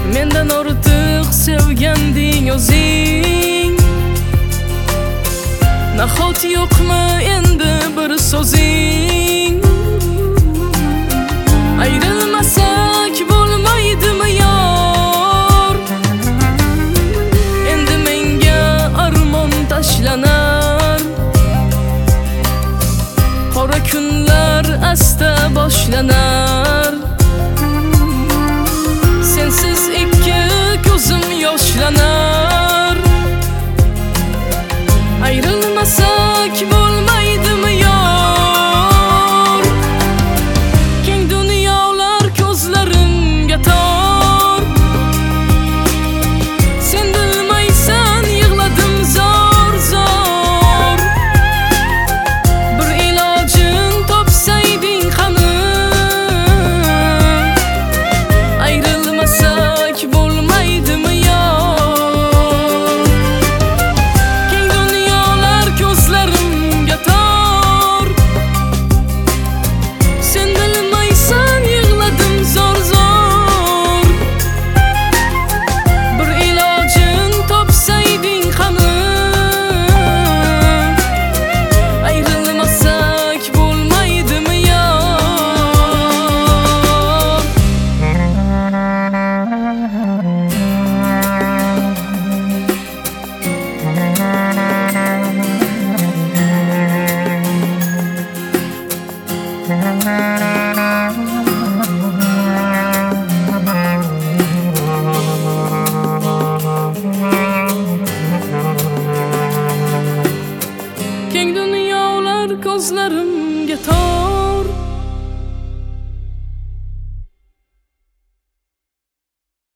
Mendan ortiq sevganding o'zing. Nahot yo'qmi endi bir so'zing? Ayrilmasak bo'lmaydimi yor? Endi menga armon tashlanar. Qora kunlar asta boshlanar. Sensiz ikki ko'zim yoshlanar. Ayrilmasak bo'lmaydimi yor? Keng dunyolar ko'zlarimga tor. Sen bilmaysan yig'ladim zor zor. Bir ilojin topsayding qani. Ayrilmasak bo'lmaydimi yor? Keng dunyolar ko'zlarimga tor. Sen bilmaysan yig'ladim zor zor. Bir ilojin topsayding qani. Ayrilmasak bo'lmaydimi yor? Keng dunyolar ko'zlarimga tor.